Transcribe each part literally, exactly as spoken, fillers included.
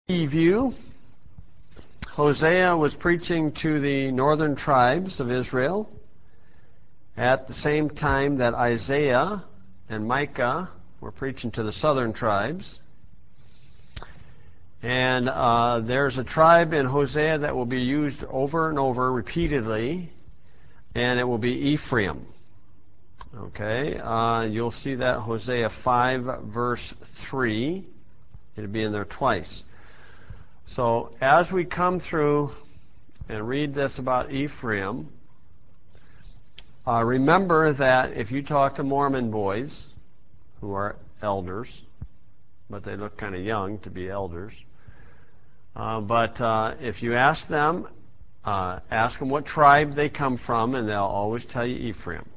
View. Hosea was preaching to the northern tribes of Israel at the same time that Isaiah and Micah were preaching to the southern tribes. And uh, there's a tribe in Hosea that will be used over and over repeatedly, and it will be Ephraim. Okay, uh, you'll see that Hosea five verse three. It'll be in there twice. So as we come through and read this about Ephraim, uh, remember that if you talk to Mormon boys who are elders, but they look kind of young to be elders, uh, but uh, if you ask them, uh, ask them what tribe they come from, and they'll always tell you Ephraim.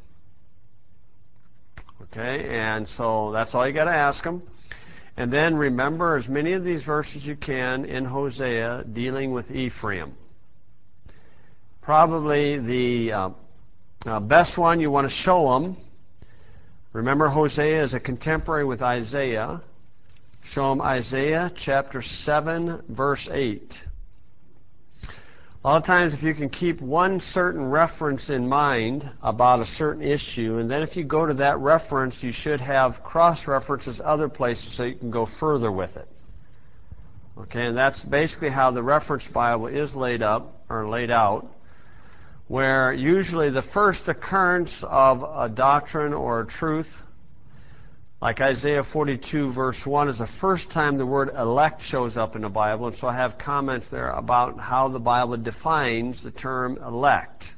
Okay, and so that's all you got to ask them. And then remember as many of these verses you can in Hosea dealing with Ephraim. Probably the uh, uh, best one you want to show them. Remember, Hosea is a contemporary with Isaiah. Show them Isaiah chapter seven, verse eight. A lot of times if you can keep one certain reference in mind about a certain issue, and then if you go to that reference, you should have cross-references other places so you can go further with it. Okay, and that's basically how the reference Bible is laid up, or laid out, where usually the first occurrence of a doctrine or a truth, like Isaiah forty-two verse one, is the first time the word elect shows up in the Bible, and so I have comments there about how the Bible defines the term elect.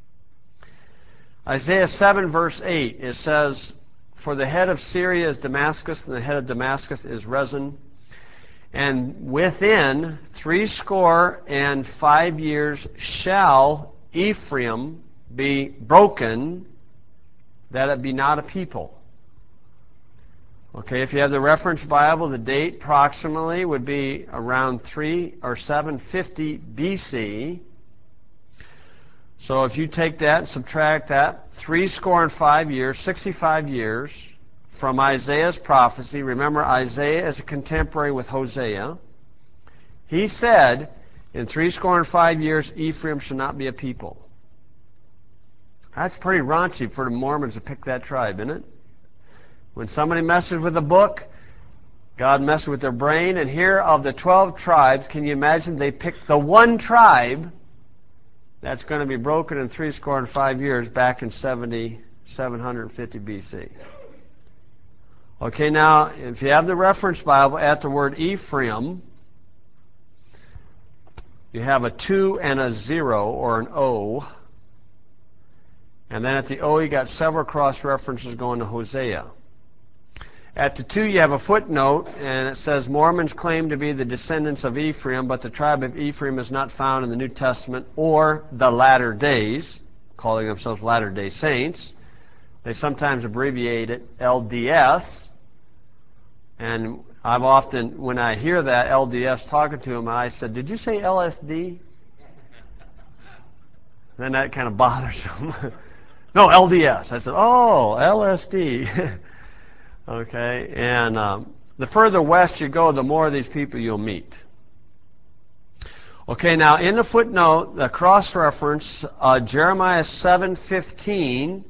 Isaiah seven verse eight, it says, "For the head of Syria is Damascus, and the head of Damascus is Rezin, and within three score and five years shall Ephraim be broken, that it be not a people." Okay, if you have the reference Bible, the date approximately would be around three or seven fifty B C. So if you take that and subtract that, three score and five years, sixty-five years from Isaiah's prophecy. Remember, Isaiah is a contemporary with Hosea. He said, in three score and five years, Ephraim shall not be a people. That's pretty raunchy for the Mormons to pick that tribe, isn't it? When somebody messes with a book, God messes with their brain. And here of the twelve tribes, can you imagine they picked the one tribe that's going to be broken in three score and five years back in seventy, seven fifty B C. Okay, now, if you have the reference Bible at the word Ephraim, you have a two and a zero, or an O. And then at the O, you got several cross references going to Hosea. At the two, you have a footnote, and it says, Mormons claim to be the descendants of Ephraim, but the tribe of Ephraim is not found in the New Testament or the latter days, calling themselves Latter-day Saints. They sometimes abbreviate it L D S, and I've often, when I hear that L D S talking to them, I said, did you say L S D? Then that kind of bothers them. No, L D S. I said, oh, L S D. Okay, and um, the further west you go, the more of these people you'll meet. Okay, now in the footnote, the cross-reference, uh, Jeremiah seven fifteen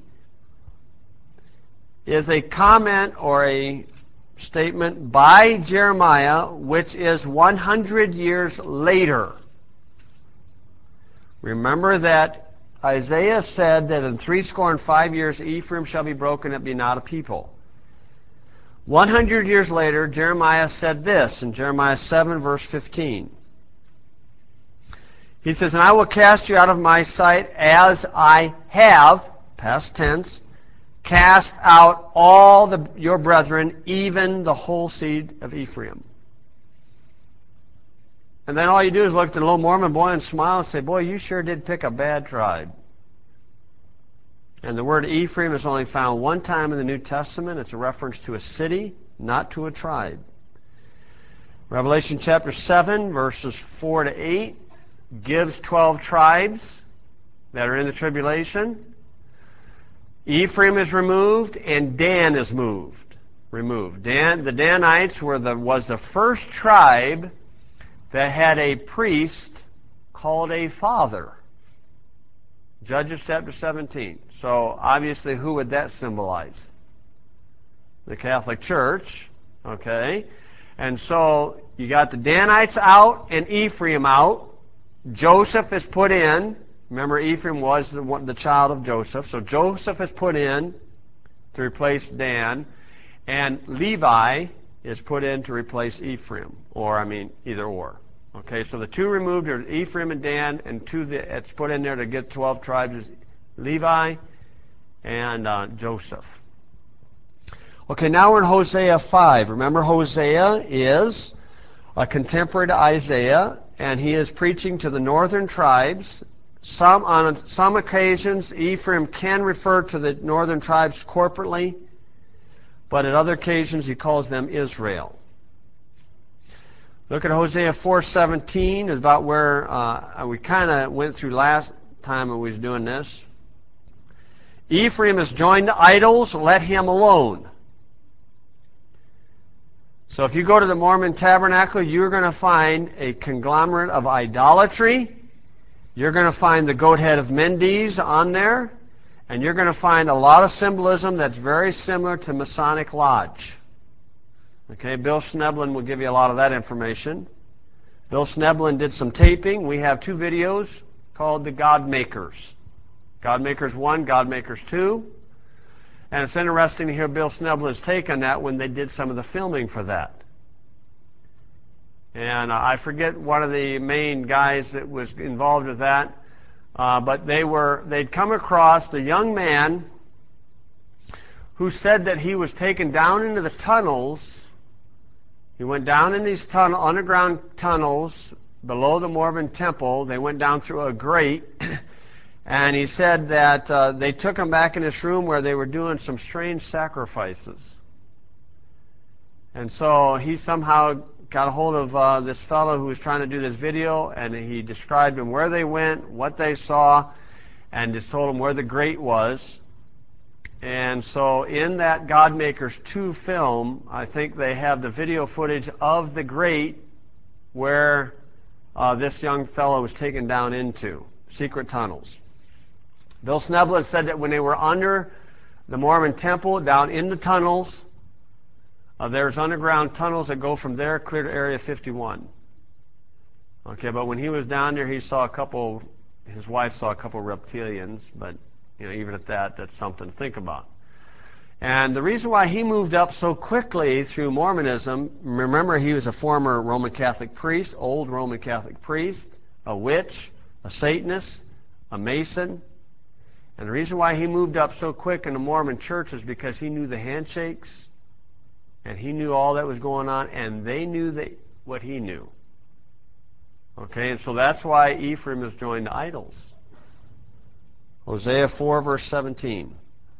is a comment or a statement by Jeremiah, which is one hundred years later. Remember that Isaiah said that in three score and five years Ephraim shall be broken, it be not a people. one hundred years later, Jeremiah said this in Jeremiah seven, verse fifteen. He says, "And I will cast you out of my sight as I have," past tense, "cast out all the, your brethren, even the whole seed of Ephraim." And then all you do is look at the little Mormon boy and smile and say, boy, you sure did pick a bad tribe. And the word Ephraim is only found one time in the New Testament. It's a reference to a city, not to a tribe. Revelation chapter seven, verses four to eight, gives twelve tribes that are in the tribulation. Ephraim is removed, and Dan is moved. Removed. Dan, the Danites were the, was the first tribe that had a priest called a father. Judges chapter seventeen. So obviously, who would that symbolize? The Catholic Church. Okay? And so you got the Danites out and Ephraim out. Joseph is put in. Remember, Ephraim was the, one, the child of Joseph. So Joseph is put in to replace Dan. And Levi is put in to replace Ephraim. Or, I mean, either or. Okay, so the two removed are Ephraim and Dan, and two that's put in there to get twelve tribes is Levi and uh, Joseph. Okay, now we're in Hosea five. Remember, Hosea is a contemporary to Isaiah, and he is preaching to the northern tribes. Some, on some occasions, Ephraim can refer to the northern tribes corporately, but at other occasions he calls them Israel. Look at Hosea four seventeen, is about where uh, we kind of went through last time when we was doing this. Ephraim is joined to idols, let him alone. So if you go to the Mormon Tabernacle, you're going to find a conglomerate of idolatry. You're going to find the goat head of Mendes on there. And you're going to find a lot of symbolism that's very similar to Masonic Lodge. Okay, Bill Schneblin will give you a lot of that information. Bill Schneblin did some taping. We have two videos called the God Makers. God Makers one, God Makers two. And it's interesting to hear Bill Sneblin's take on that when they did some of the filming for that. And uh, I forget one of the main guys that was involved with that, uh, but they were, they'd come across the young man who said that he was taken down into the tunnels. He went down in these tunnel, underground tunnels below the Mormon temple. They went down through a grate. And he said that uh, they took him back in this room where they were doing some strange sacrifices. And so he somehow got a hold of uh, this fellow who was trying to do this video, and he described him where they went, what they saw, and just told him where the grate was. And so in that God Makers two film, I think they have the video footage of the grate where uh, this young fellow was taken down into, secret tunnels. Bill Schneblin said that when they were under the Mormon temple, down in the tunnels, uh, there's underground tunnels that go from there clear to Area fifty-one. Okay, but when he was down there, he saw a couple, his wife saw a couple reptilians, but you know, even at that, that's something to think about. And the reason why he moved up so quickly through Mormonism, remember he was a former Roman Catholic priest, old Roman Catholic priest, a witch, a Satanist, a Mason. And the reason why he moved up so quick in the Mormon church is because he knew the handshakes, and he knew all that was going on, and they knew that what he knew. Okay, and so that's why Ephraim is joined to idols. Hosea four, verse seventeen.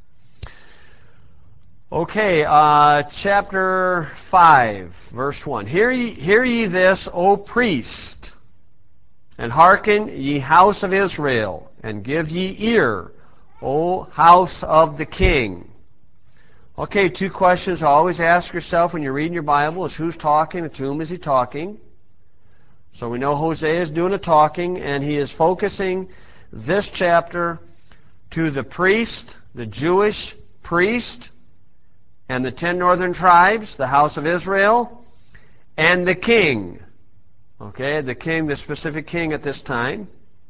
Okay, uh, chapter five, verse one. Hear ye, hear ye this, O priest, and hearken, ye house of Israel, and give ye ear, O house of the king. Okay, two questions always ask yourself when you're reading your Bible is who's talking and to whom is he talking? So we know Hosea is doing the talking, and he is focusing this chapter to the priest, the Jewish priest, and the ten northern tribes, the house of Israel, and the king. Okay, the king, the specific king at this time.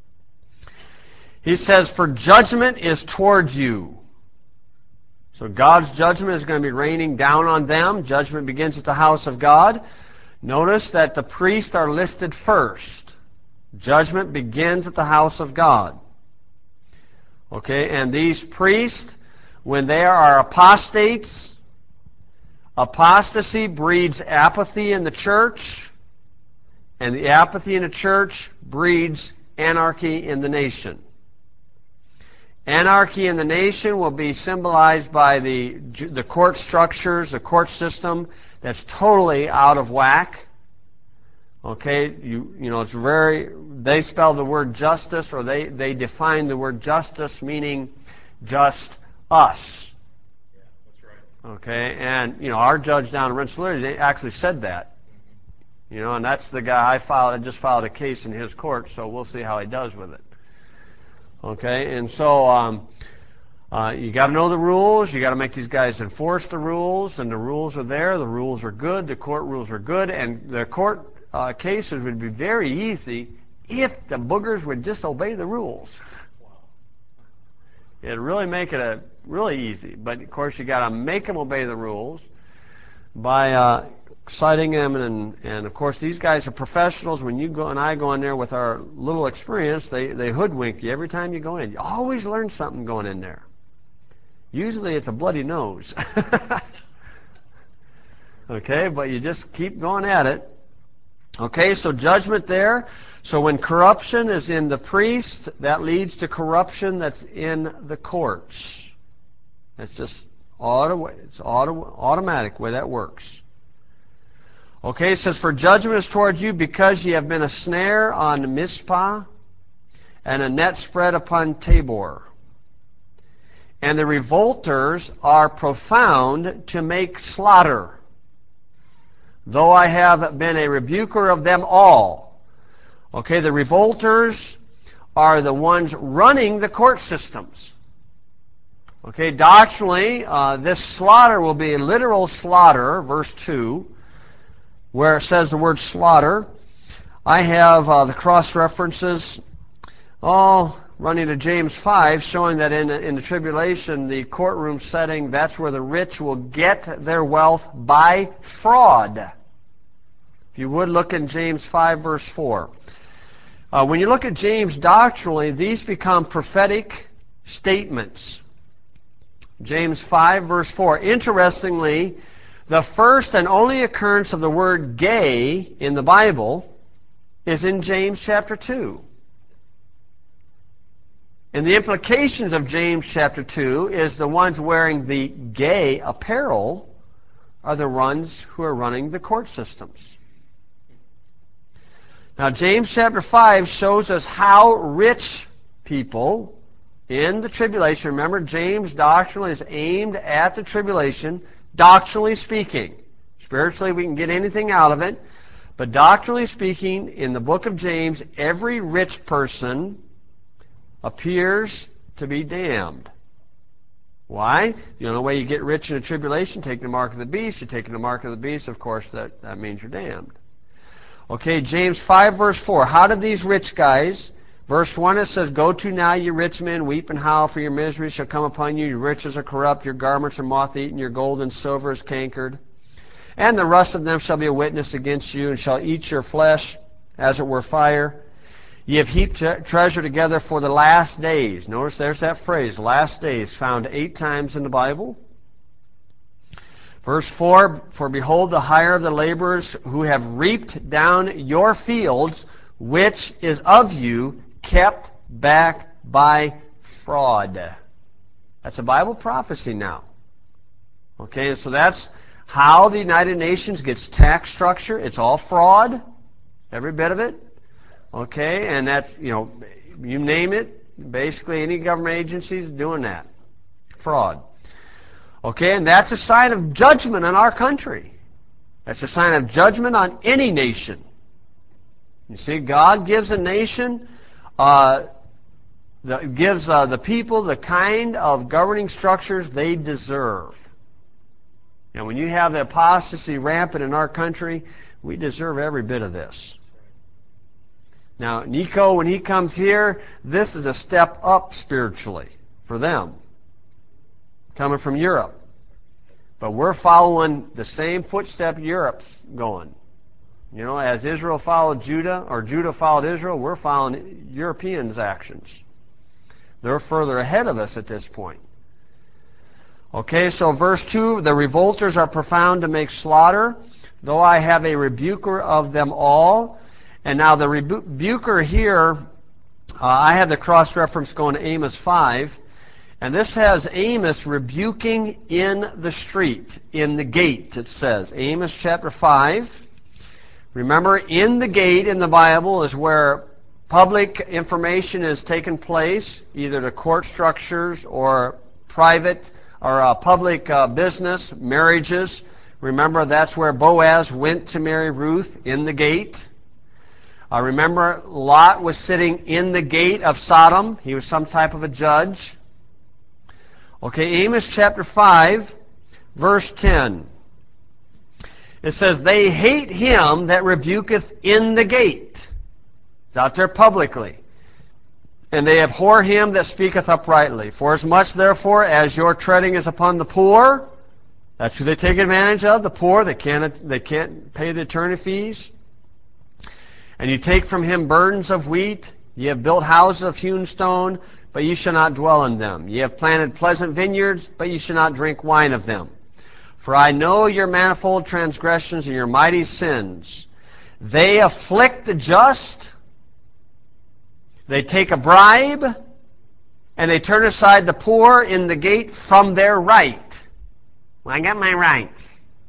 He says, for judgment is towards you. So God's judgment is going to be raining down on them. Judgment begins at the house of God. Notice that the priests are listed first. Judgment begins at the house of God. Okay, and these priests, when they are apostates, apostasy breeds apathy in the church, and the apathy in the church breeds anarchy in the nation. Anarchy in the nation will be symbolized by the, the court structures, the court system that's totally out of whack. Okay, you, you know, it's very, they spell the word justice, or they, they define the word justice meaning just us. Yeah, that's right. Okay, and, you know, our judge down in Rensselaer actually said that. You know, and that's the guy I filed. I just filed a case in his court, so we'll see how he does with it. Okay, and so um, uh, you got to know the rules. You got to make these guys enforce the rules, and the rules are there. The rules are good. The court rules are good, and the court uh, cases would be very easy if the boogers would just obey the rules. It'd really make it a really easy, but of course you got to make them obey the rules by uh, citing them, and and of course these guys are professionals. When you go and I go in there with our little experience, they they hoodwink you every time you go in. You always learn something going in there. Usually it's a bloody nose. Okay, but you just keep going at it. Okay, so judgment there. So when corruption is in the priest, that leads to corruption that's in the courts. That's just auto, it's auto, automatic way that works. Okay, it says, for judgment is towards you because ye have been a snare on Mizpah and a net spread upon Tabor. And the revolters are profound to make slaughter, though I have been a rebuker of them all. Okay, the revolters are the ones running the court systems. Okay, doctrinally, uh, this slaughter will be a literal slaughter, verse two, where it says the word slaughter. I have uh, the cross-references all running to James five, showing that in, in the tribulation, the courtroom setting, that's where the rich will get their wealth by fraud. If you would, look in James five, verse four. Uh, when you look at James doctrinally, these become prophetic statements. James five, verse four. Interestingly, the first and only occurrence of the word gay in the Bible is in James chapter two. And the implications of James chapter two is the ones wearing the gay apparel are the ones who are running the court systems. Now, James chapter five shows us how rich people in the tribulation, remember, James doctrinally is aimed at the tribulation, doctrinally speaking. Spiritually, we can get anything out of it. But doctrinally speaking, in the book of James, every rich person appears to be damned. Why? The only way you get rich in the tribulation, take the mark of the beast. You're taking the mark of the beast, of course, that, that means you're damned. Okay, James five, verse four. How did these rich guys... Verse one, it says, go to now, you rich men, weep and howl, for your misery shall come upon you. Your riches are corrupt, your garments are moth-eaten, your gold and silver is cankered. And the rust of them shall be a witness against you, and shall eat your flesh, as it were fire. Ye have heaped tre- treasure together for the last days. Notice there's that phrase, last days, found eight times in the Bible. Verse four, for behold, the hire of the laborers who have reaped down your fields, which is of you, kept back by fraud. That's a Bible prophecy now. Okay, and so that's how the United Nations gets tax structure. It's all fraud, every bit of it. Okay, and that, you know, you name it, basically any government agency is doing that. Fraud. Okay, and that's a sign of judgment on our country. That's a sign of judgment on any nation. You see, God gives a nation, uh, the, gives uh, the people the kind of governing structures they deserve. And when you have the apostasy rampant in our country, we deserve every bit of this. Now, Nico, when he comes here, this is a step up spiritually for them, coming from Europe. But we're following the same footstep Europe's going. You know, as Israel followed Judah, or Judah followed Israel, we're following Europeans' actions. They're further ahead of us at this point. Okay, so verse two, the revolters are profound to make slaughter, though I have a rebuker of them all. And now the rebuker here, uh, I have the cross-reference going to Amos five, and this has Amos rebuking in the street, in the gate, it says. Amos chapter five. Remember, in the gate in the Bible is where public information is taking place, either to court structures or private or uh, public uh, business, marriages. Remember, that's where Boaz went to marry Ruth, in the gate. Uh, remember, Lot was sitting in the gate of Sodom. He was some type of a judge. Okay, Amos chapter five, verse ten. It says, they hate him that rebuketh in the gate. It's out there publicly. And they abhor him that speaketh uprightly. Forasmuch, therefore, as your treading is upon the poor, that's who they take advantage of, the poor. They can't, they can't pay the attorney fees. And you take from him burdens of wheat. Ye have built houses of hewn stone, but ye shall not dwell in them. Ye have planted pleasant vineyards, but ye shall not drink wine of them. For I know your manifold transgressions and your mighty sins. They afflict the just. They take a bribe, and they turn aside the poor in the gate from their right. Well, I got my rights.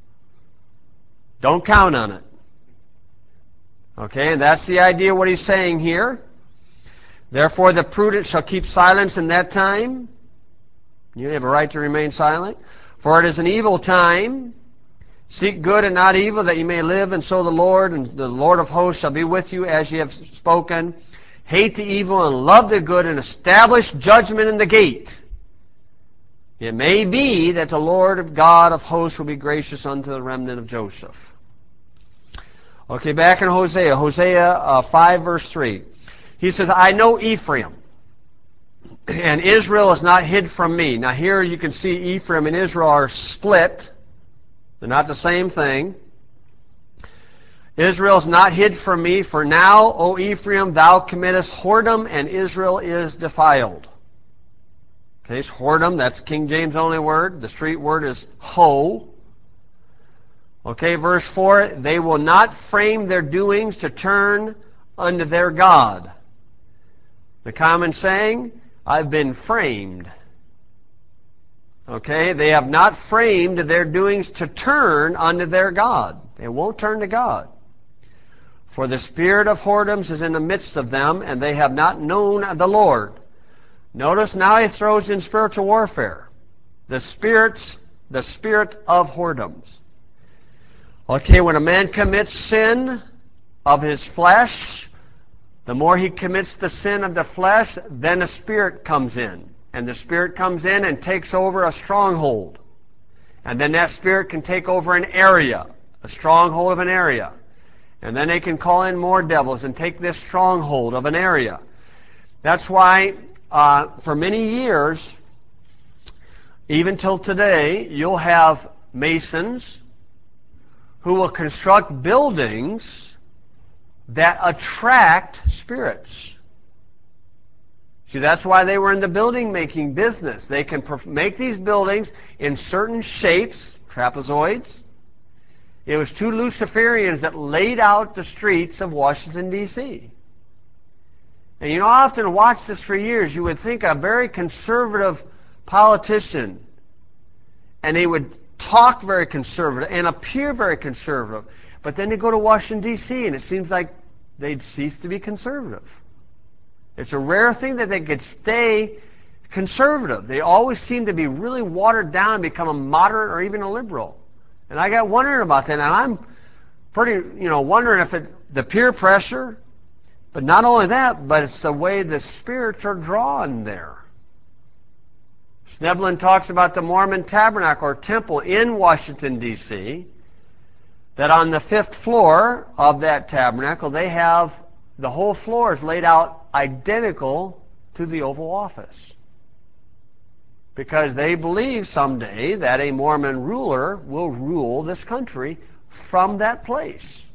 Don't count on it. Okay, and that's the idea what he's saying here. Therefore the prudent shall keep silence in that time. You have a right to remain silent. For it is an evil time. Seek good and not evil, that you may live, and so the Lord and the Lord of hosts shall be with you as ye have spoken. Hate the evil and love the good, and establish judgment in the gate. It may be that the Lord God of hosts will be gracious unto the remnant of Joseph. Okay, back in Hosea. Hosea uh, five, verse three. He says, I know Ephraim, and Israel is not hid from me. Now here you can see Ephraim and Israel are split. They're not the same thing. Israel is not hid from me, for now, O Ephraim, thou committest whoredom, and Israel is defiled. Okay, it's whoredom, that's King James only word. The street word is ho. Okay, verse four, they will not frame their doings to turn unto their God. The common saying, I've been framed. Okay, they have not framed their doings to turn unto their God. They won't turn to God. For the spirit of whoredoms is in the midst of them, and they have not known the Lord. Notice now he throws in spiritual warfare. The spirits, the spirit of whoredoms. Okay, when a man commits sin of his flesh, the more he commits the sin of the flesh, then a spirit comes in. And the spirit comes in and takes over a stronghold. And then that spirit can take over an area, a stronghold of an area. And then they can call in more devils and take this stronghold of an area. That's why uh, for many years, even till today, you'll have masons who will construct buildings that attract spirits. See, that's why they were in the building making business. They can make these buildings in certain shapes, trapezoids. It was two Luciferians that laid out the streets of Washington, D C And you know, I often watched this for years. You would think a very conservative politician, and he would talk very conservative and appear very conservative. But then they go to Washington, D C, and it seems like they'd cease to be conservative. It's a rare thing that they could stay conservative. They always seem to be really watered down and become a moderate or even a liberal. And I got wondering about that, and I'm pretty, you know, wondering if it, the peer pressure, but not only that, but it's the way the spirits are drawn there. Sneblin talks about the Mormon Tabernacle or Temple in Washington, D C, that on the fifth floor of that tabernacle, they have, the whole floor is laid out identical to the Oval Office. Because they believe someday that a Mormon ruler will rule this country from that place.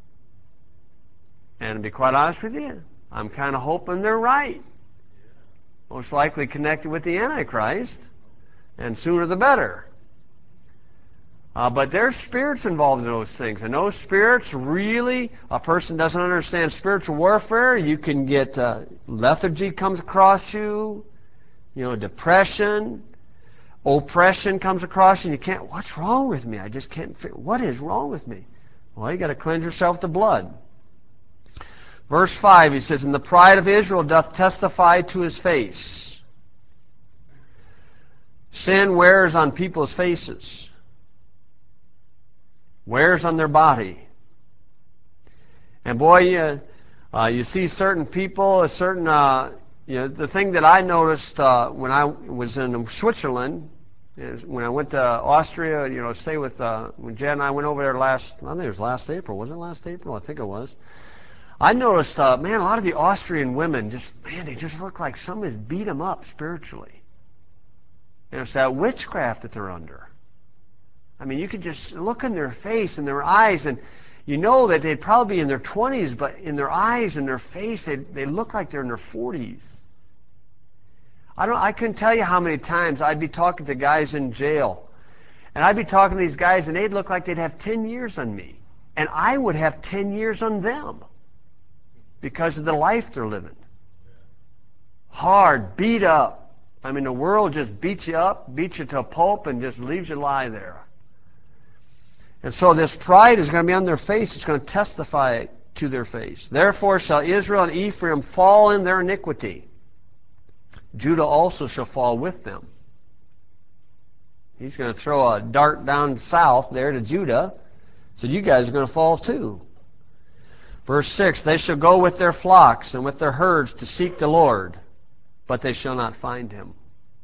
And to be quite honest with you, I'm kind of hoping they're right. Most likely connected with the Antichrist, and sooner the better. Uh, but there's spirits involved in those things, and those spirits really, a person doesn't understand spiritual warfare, you can get uh, lethargy comes across you, you know, depression, oppression comes across you, and you can't, what's wrong with me? I just can't figure, what is wrong with me? Well, you got to cleanse yourself with the blood. Verse five, he says, and the pride of Israel doth testify to his face. Sin wears on people's faces. wears on their body. And boy, you, uh, you see certain people, a certain, uh, you know, the thing that I noticed uh, when I was in Switzerland, is when I went to Austria, you know, stay with, uh, when Jen and I went over there last, I think it was last April, was it last April? I think it was. I noticed, uh, man, a lot of the Austrian women just, man, they just look like somebody's beat them up spiritually. And it's that witchcraft that they're under. I mean, you could just look in their face and their eyes, and you know that they'd probably be in their twenties, but in their eyes and their face, they they look like they're in their forties. I don't. I couldn't tell you how many times I'd be talking to guys in jail, and I'd be talking to these guys, and they'd look like they'd have ten years on me, and I would have ten years on them because of the life they're living. Hard, beat up. I mean, the world just beats you up, beats you to a pulp, and just leaves you lie there. And so this pride is going to be on their face. It's going to testify to their face. Therefore shall Israel and Ephraim fall in their iniquity. Judah also shall fall with them. He's going to throw a dart down south there to Judah. So you guys are going to fall too. Verse six, they shall go with their flocks and with their herds to seek the Lord, but they shall not find him.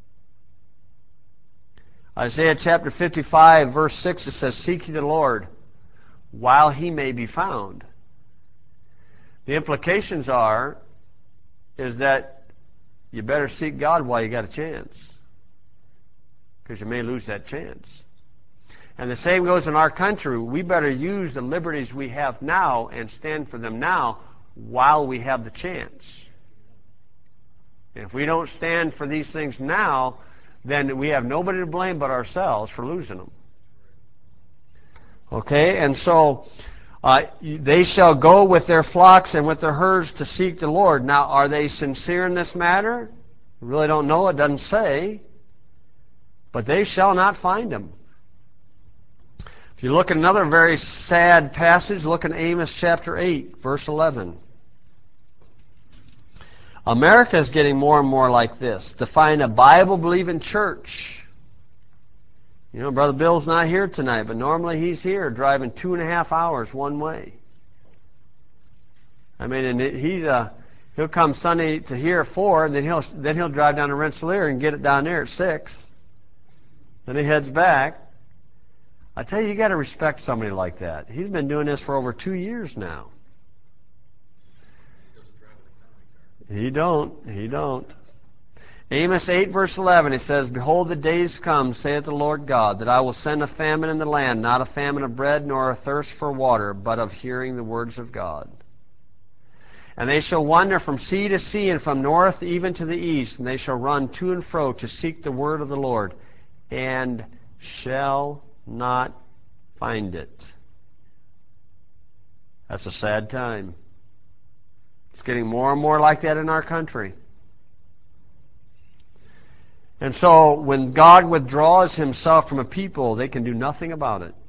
Isaiah chapter fifty-five, verse six, it says, seek ye the Lord while he may be found. The implications are, is that you better seek God while you got a chance, because you may lose that chance. And the same goes in our country. We better use the liberties we have now and stand for them now while we have the chance. And if we don't stand for these things now, then we have nobody to blame but ourselves for losing them. Okay, and so uh, they shall go with their flocks and with their herds to seek the Lord. Now, are they sincere in this matter? We really don't know. It doesn't say. But they shall not find him. If you look at another very sad passage, look in Amos chapter eight, verse eleven. America is getting more and more like this. To find a Bible-believing church. You know, Brother Bill's not here tonight, but normally he's here driving two and a half hours one way. I mean, and he, uh, he'll come Sunday to here at four, and then he'll, then he'll drive down to Rensselaer and get it down there at six. Then he heads back. I tell you, you got to respect somebody like that. He's been doing this for over two years now. He don't. He don't. Amos eight, verse eleven, it says, behold, the days come, saith the Lord God, that I will send a famine in the land, not a famine of bread, nor a thirst for water, but of hearing the words of God. And they shall wander from sea to sea, and from north even to the east, and they shall run to and fro to seek the word of the Lord, and shall not find it. That's a sad time. It's getting more and more like that in our country. And so when God withdraws himself from a people, they can do nothing about it.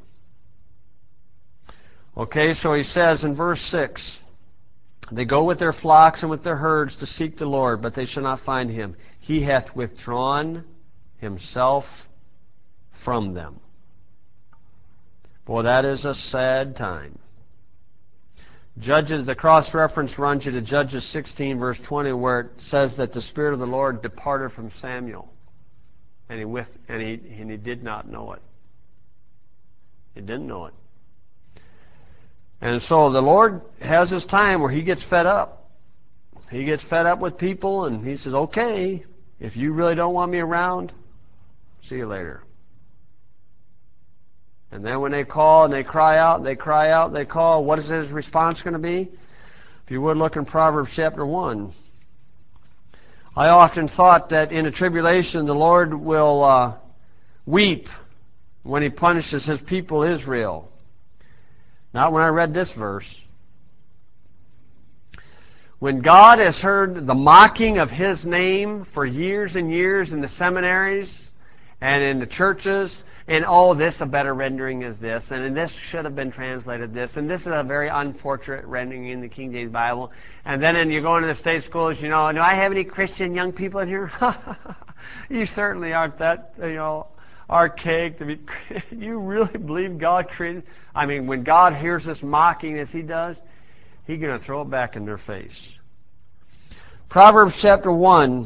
Okay, so he says in verse six, they go with their flocks and with their herds to seek the Lord, but they shall not find him. He hath withdrawn himself from them. Boy, that is a sad time. Judges, the cross-reference runs you to Judges sixteen, verse twenty, where it says that the Spirit of the Lord departed from Samuel, and he with and he and he did not know it. He didn't know it. And so the Lord has his time where he gets fed up. He gets fed up with people, and he says, okay, if you really don't want me around, see you later. And then when they call and they cry out, they cry out, they call, what is his response going to be? If you would look in Proverbs chapter one. I often thought that in a tribulation the Lord will uh, weep when he punishes his people Israel. Not when I read this verse. When God has heard the mocking of his name for years and years in the seminaries and in the churches, and oh, this a better rendering is this, and this should have been translated this, and this is a very unfortunate rendering in the King James Bible. And then and you go into the state schools, you know, do I have any Christian young people in here? You certainly aren't that, you know, archaic to be. You really believe God created? I mean, when God hears us mocking as He does, He's going to throw it back in their face. Proverbs chapter one,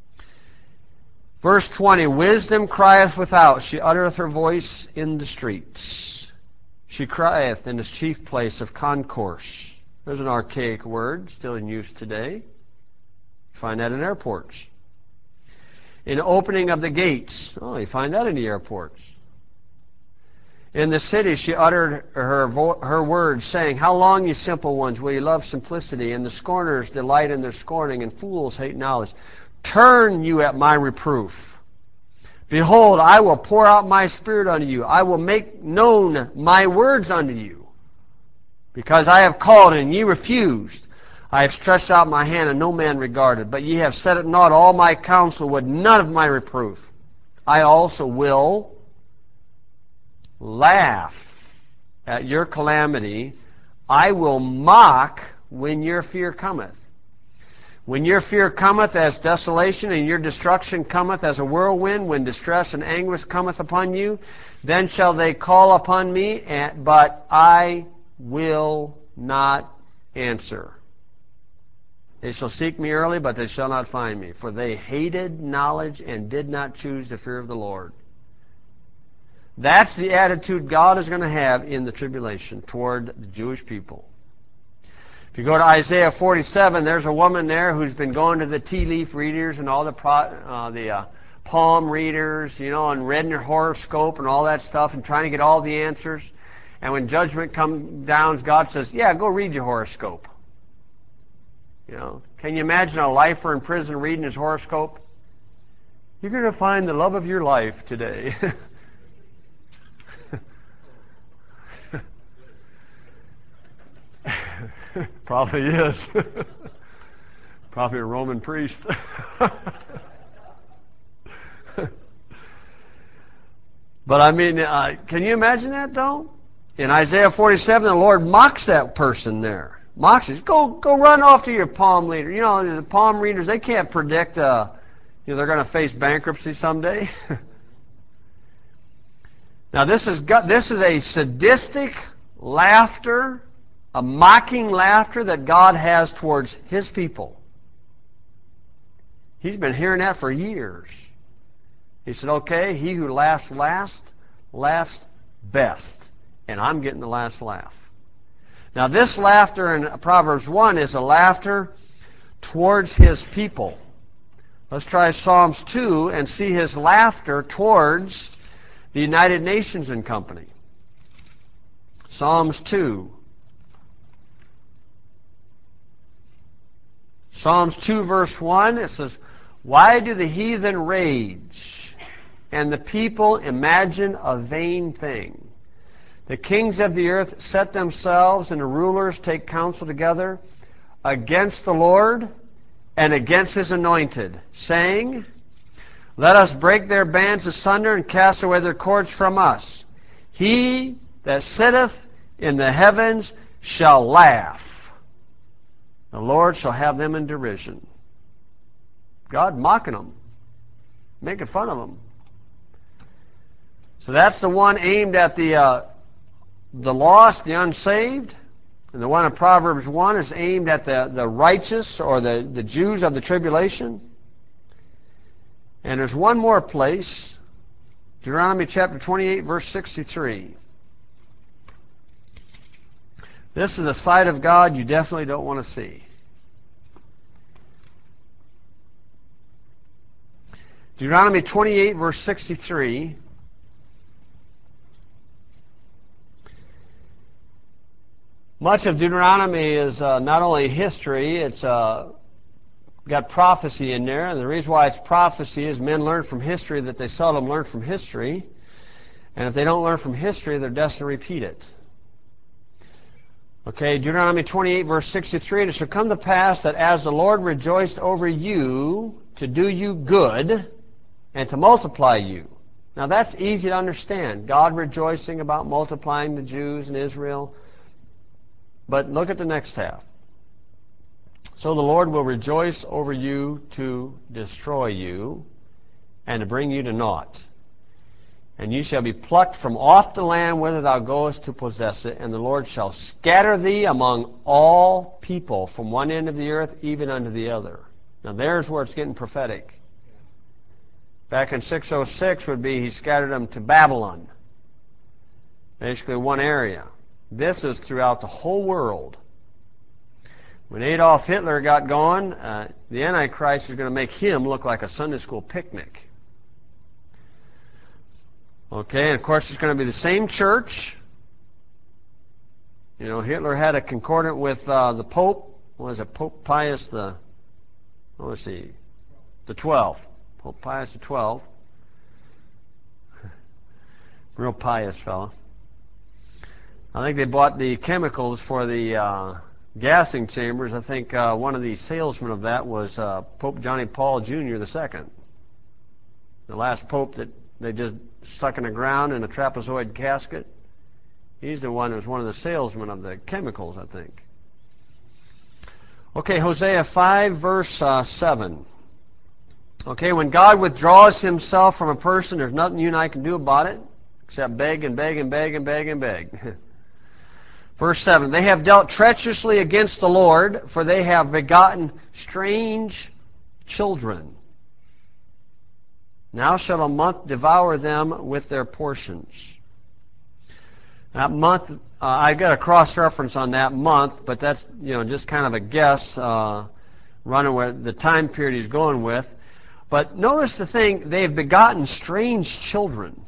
verse twenty. Wisdom crieth without; she uttereth her voice in the streets. She crieth in the chief place of concourse. There's an archaic word, still in use today. You find that in airports. In opening of the gates. Oh, you find that in the airports. In the city she uttered her vo- her words, saying, How long, ye simple ones, will ye love simplicity? And the scorners delight in their scorning, and fools hate knowledge. Turn you at my reproof. Behold, I will pour out my spirit unto you. I will make known my words unto you. Because I have called, and ye refused. I have stretched out my hand, and no man regarded. But ye have set at naught all my counsel with none of my reproof. I also will laugh at your calamity. I will mock when your fear cometh. When your fear cometh as desolation, and your destruction cometh as a whirlwind, when distress and anguish cometh upon you, then shall they call upon me, and, but I will not answer. They shall seek me early, but they shall not find me, for they hated knowledge and did not choose the fear of the Lord. That's the attitude God is going to have in the tribulation toward the Jewish people. If you go to Isaiah forty-seven, there's a woman there who's been going to the tea leaf readers and all the pro, uh, the uh, palm readers, you know, and reading her horoscope and all that stuff and trying to get all the answers. And when judgment comes down, God says, yeah, go read your horoscope. You know, can you imagine a lifer in prison reading his horoscope? You're going to find the love of your life today. Probably is. Probably a Roman priest. But I mean, uh, can you imagine that though? In Isaiah forty-seven, the Lord mocks that person there. Mocks it. Go, go run off to your palm reader. You know, the palm readers, they can't predict, uh, you know, they're going to face bankruptcy someday. Now this is, this is a sadistic laughter, a mocking laughter that God has towards His people. He's been hearing that for years. He said, okay, he who laughs last, laughs best. And I'm getting the last laugh. Now this laughter in Proverbs one is a laughter towards His people. Let's try Psalms two and see His laughter towards the United Nations and Company. Psalms two. Psalms two verse one, it says, Why do the heathen rage, and the people imagine a vain thing? The kings of the earth set themselves, and the rulers take counsel together against the Lord and against His anointed, saying, Let us break their bands asunder and cast away their cords from us. He that sitteth in the heavens shall laugh. The Lord shall have them in derision. God mocking them, making fun of them. So that's the one aimed at the uh, the lost, the unsaved. And the one in Proverbs one is aimed at the, the righteous, or the, the Jews of the tribulation. And there's one more place, Deuteronomy chapter twenty-eight, verse sixty-three. This is a sight of God you definitely don't want to see. Deuteronomy twenty-eight, verse sixty-three. Much of Deuteronomy is uh, not only history, it's uh, got prophecy in there. And the reason why it's prophecy is men learn from history that they seldom learn from history. And if they don't learn from history, they're destined to repeat it. Okay, Deuteronomy twenty-eight, verse sixty-three, And it shall come to pass that as the Lord rejoiced over you to do you good and to multiply you. Now that's easy to understand. God rejoicing about multiplying the Jews in Israel. But look at the next half. So the Lord will rejoice over you to destroy you and to bring you to naught. And you shall be plucked from off the land whither thou goest to possess it, and the Lord shall scatter thee among all people from one end of the earth even unto the other. Now there's where it's getting prophetic. Back in six oh six would be he scattered them to Babylon. Basically one area. This is throughout the whole world. When Adolf Hitler got going, uh, the Antichrist is going to make him look like a Sunday school picnic. Okay, and of course it's going to be the same church. You know, Hitler had a concordant with uh, the Pope. What was it? Pope Pius the, what was he? The twelfth. Pope Pius the twelfth. Real pious fella. I think they bought the chemicals for the uh, gassing chambers. I think uh, one of the salesmen of that was uh, Pope Johnny Paul Junior the second. The last pope that they just stuck in the ground in a trapezoid casket. He's the one who was one of the salesmen of the chemicals, I think. Okay, Hosea five, verse uh, seven. Okay, when God withdraws himself from a person, there's nothing you and I can do about it except beg and beg and beg and beg and beg. Verse seven, they have dealt treacherously against the Lord, for they have begotten strange children. Now shall a month devour them with their portions. That month, uh, I've got a cross-reference on that month, but that's, you know, just kind of a guess, uh, running where the time period he's going with. But notice the thing, they've begotten strange children.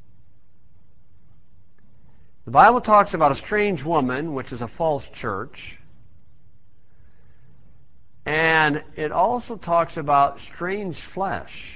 The Bible talks about a strange woman, which is a false church. And it also talks about strange flesh.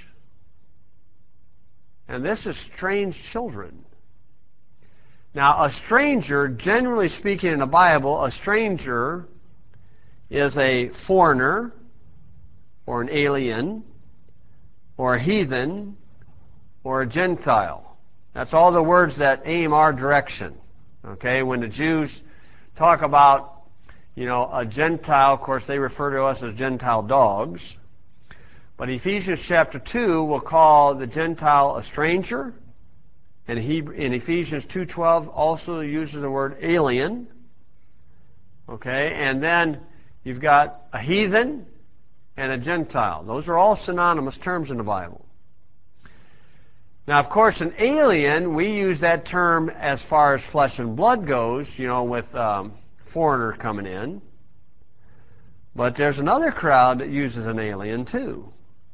And this is strange children. Now, a stranger, generally speaking in the Bible, a stranger is a foreigner or an alien or a heathen or a Gentile. That's all the words that aim our direction. Okay, when the Jews talk about, you know, a Gentile, of course, they refer to us as Gentile dogs. But Ephesians chapter two will call the Gentile a stranger. And he, in Ephesians two twelve also uses the word alien. Okay, and then you've got a heathen and a Gentile. Those are all synonymous terms in the Bible. Now, of course, an alien, we use that term as far as flesh and blood goes, you know, with um, foreigner coming in. But there's another crowd that uses an alien too.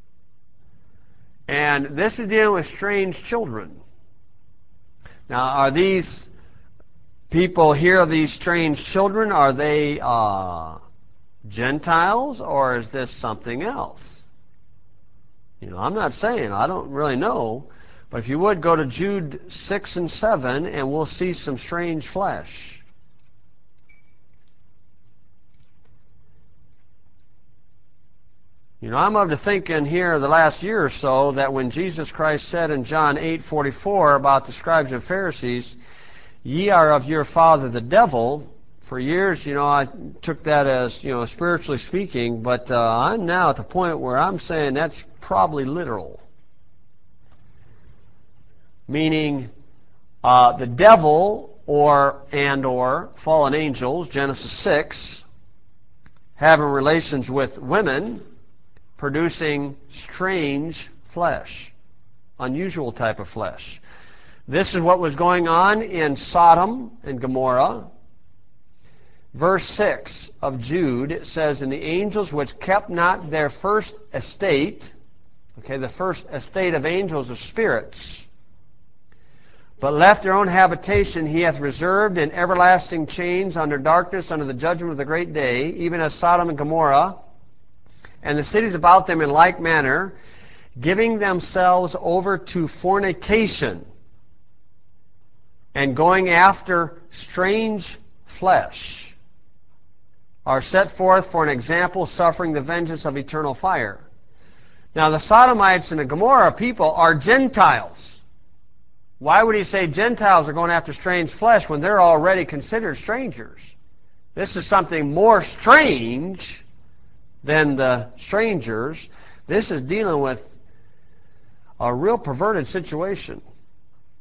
And this is dealing with strange children. Now, are these people here, these strange children, are they uh, Gentiles, or is this something else? You know, I'm not saying, I don't really know. But if you would, go to Jude six and seven, and we'll see some strange flesh. You know, I'm of the thinking here the last year or so that when Jesus Christ said in John eight forty-four about the scribes and Pharisees, ye are of your father the devil, for years, you know, I took that as, you know, spiritually speaking, but uh, I'm now at the point where I'm saying that's probably literal. Meaning, uh, the devil or and or fallen angels, Genesis six, having relations with women, producing strange flesh, unusual type of flesh. This is what was going on in Sodom and Gomorrah. Verse six of Jude says, and the angels which kept not their first estate, okay, the first estate of angels is spirits, but left their own habitation, he hath reserved in everlasting chains under darkness, under the judgment of the great day, even as Sodom and Gomorrah, and the cities about them in like manner, giving themselves over to fornication, and going after strange flesh, are set forth for an example, suffering the vengeance of eternal fire. Now, the Sodomites and the Gomorrah people are Gentiles. Why would he say Gentiles are going after strange flesh when they're already considered strangers? This is something more strange than the strangers. This is dealing with a real perverted situation.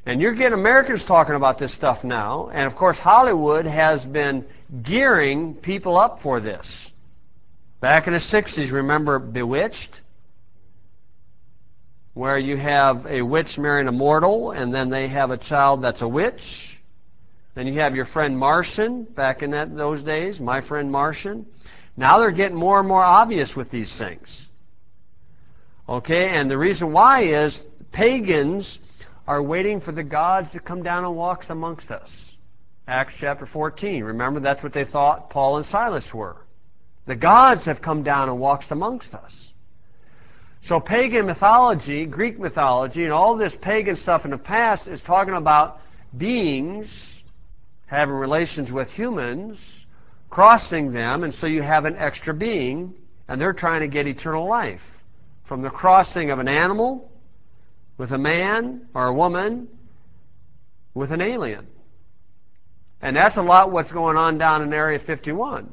And you're getting Americans talking about this stuff now. And, of course, Hollywood has been gearing people up for this. Back in the sixties, remember Bewitched? Where you have a witch marrying a mortal, and then they have a child that's a witch. Then you have your friend Martian, back in that, those days, My Friend Martian. Now they're getting more and more obvious with these things. Okay, and the reason why is pagans are waiting for the gods to come down and walk amongst us. Acts chapter fourteen. Remember, that's what they thought Paul and Silas were. The gods have come down and walked amongst us. So pagan mythology, Greek mythology, and all this pagan stuff in the past is talking about beings having relations with humans, crossing them, and so you have an extra being, and they're trying to get eternal life from the crossing of an animal with a man or a woman with an alien. And that's a lot what's going on down in Area fifty-one.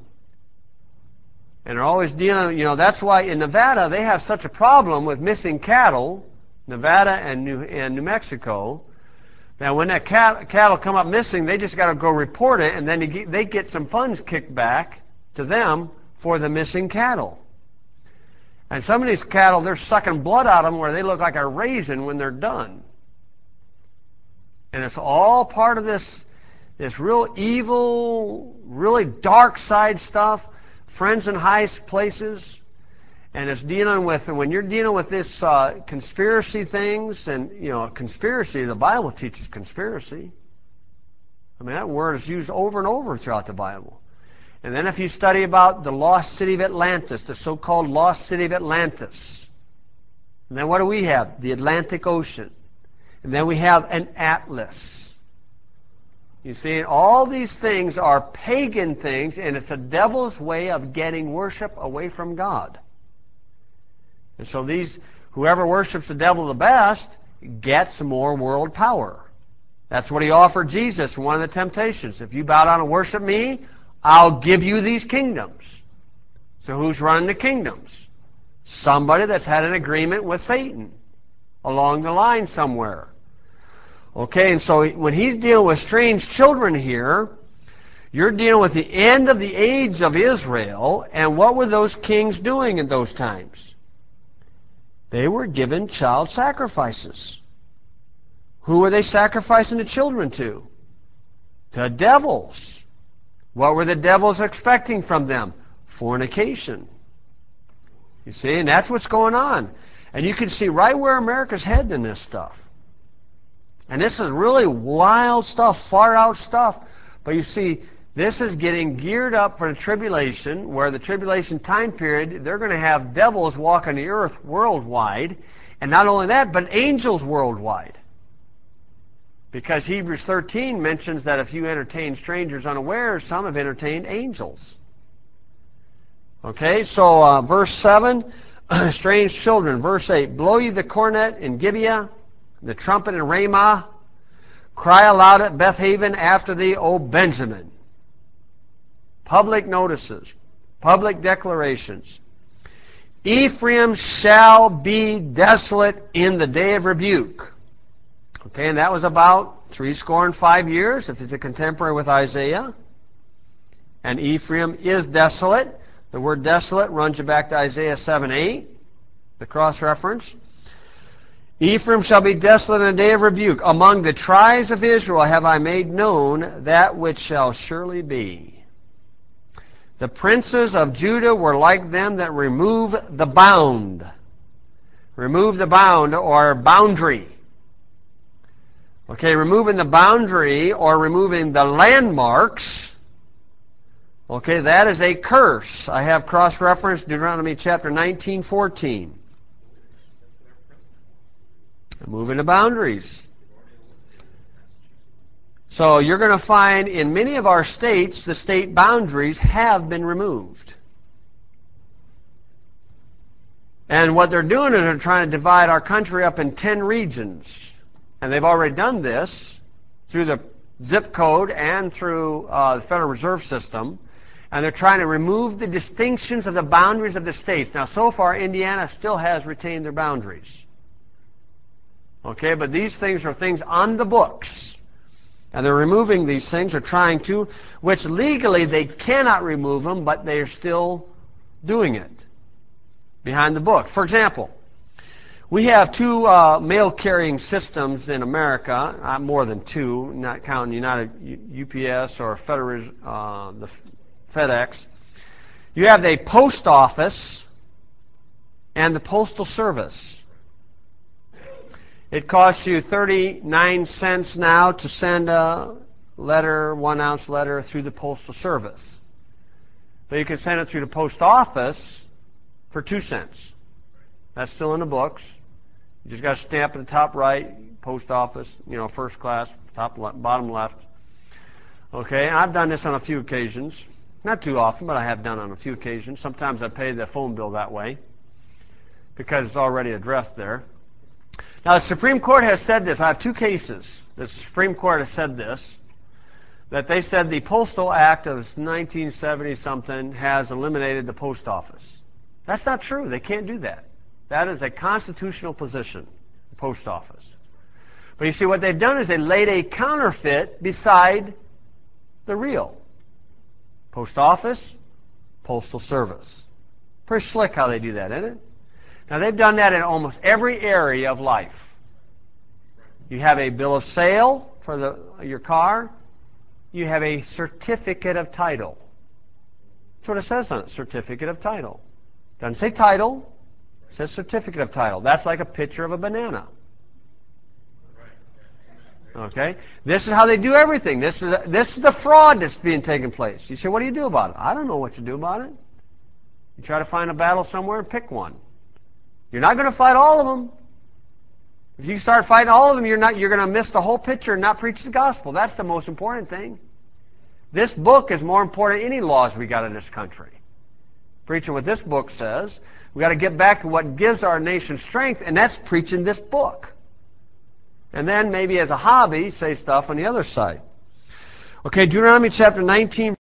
And they're always dealing, you know, that's why in Nevada they have such a problem with missing cattle, Nevada and New, and New Mexico, that when that cat, cattle come up missing, they just got to go report it, and then they get, they get some funds kicked back to them for the missing cattle. And some of these cattle, they're sucking blood out of them where they look like a raisin when they're done. And it's all part of this, this real evil, really dark side stuff. Friends in high places, and it's dealing with, and when you're dealing with this uh, conspiracy things, and, you know, conspiracy, the Bible teaches conspiracy. I mean, that word is used over and over throughout the Bible. And then if you study about the lost city of Atlantis, the so-called lost city of Atlantis, and then what do we have? The Atlantic Ocean. And then we have an atlas. You see, all these things are pagan things, and it's a devil's way of getting worship away from God. And so these, whoever worships the devil the best gets more world power. That's what he offered Jesus in one of the temptations. If you bow down and worship me, I'll give you these kingdoms. So who's running the kingdoms? Somebody that's had an agreement with Satan along the line somewhere. Okay, and so when he's dealing with strange children here, you're dealing with the end of the age of Israel, and what were those kings doing in those times? They were given child sacrifices. Who were they sacrificing the children to? To devils. What were the devils expecting from them? Fornication. You see, and that's what's going on. And you can see right where America's heading in this stuff. And this is really wild stuff, far out stuff. But you see, this is getting geared up for the tribulation, where the tribulation time period, they're going to have devils walking the earth worldwide. And not only that, but angels worldwide. Because Hebrews thirteen mentions that if you entertain strangers unawares, some have entertained angels. Okay, so uh, verse seven, strange children. Verse eight, blow ye the cornet in Gibeah, the trumpet in Ramah, cry aloud at Bethaven after thee, O Benjamin. Public notices, public declarations. Ephraim shall be desolate in the day of rebuke. Okay, and that was about three score and five years, if it's a contemporary with Isaiah. And Ephraim is desolate. The word desolate runs you back to Isaiah seven eight, the cross-reference. Ephraim shall be desolate in the day of rebuke. Among the tribes of Israel have I made known that which shall surely be. The princes of Judah were like them that remove the bound. Remove the bound, or boundary. Okay, removing the boundary or removing the landmarks. Okay, that is a curse. I have cross-reference Deuteronomy chapter nineteen fourteen. Moving the boundaries. So you're going to find in many of our states, the state boundaries have been removed. And what they're doing is they're trying to divide our country up in ten regions. And they've already done this through the zip code and through uh, the Federal Reserve System. And they're trying to remove the distinctions of the boundaries of the states. Now, so far, Indiana still has retained their boundaries. Okay, but these things are things on the books. And they're removing these things, or trying to, which legally they cannot remove them, but they're still doing it behind the book. For example, we have two uh, mail-carrying systems in America, uh, more than two, not counting United U P S or Federal, uh, the FedEx. You have the post office and the postal service. It costs you thirty-nine cents now to send a letter, one-ounce letter, through the postal service. But you can send it through the post office for two cents. That's still in the books. You just got to stamp at the top right, post office, you know, first class, top left, bottom left. Okay, I've done this on a few occasions. Not too often, but I have done on a few occasions. Sometimes I pay the phone bill that way because it's already addressed there. Now, the Supreme Court has said this. I have two cases. The Supreme Court has said this, that they said the Postal Act of nineteen seventy something has eliminated the post office. That's not true. They can't do that. That is a constitutional position, the post office. But you see, what they've done is they laid a counterfeit beside the real. Post office, postal service. Pretty slick how they do that, isn't it? Now, they've done that in almost every area of life. You have a bill of sale for the, your car. You have a certificate of title. That's what it says on it, certificate of title. Doesn't say title. It says certificate of title. That's like a picture of a banana. Okay? This is how they do everything. This is, this is the fraud that's being taken place. You say, what do you do about it? I don't know what to do about it. You try to find a battle somewhere and pick one. You're not going to fight all of them. If you start fighting all of them, you're not. You're going to miss the whole picture and not preach the gospel. That's the most important thing. This book is more important than any laws we got in this country. Preaching what this book says, we got to get back to what gives our nation strength, and that's preaching this book. And then maybe as a hobby, say stuff on the other side. Okay, Deuteronomy chapter nineteen.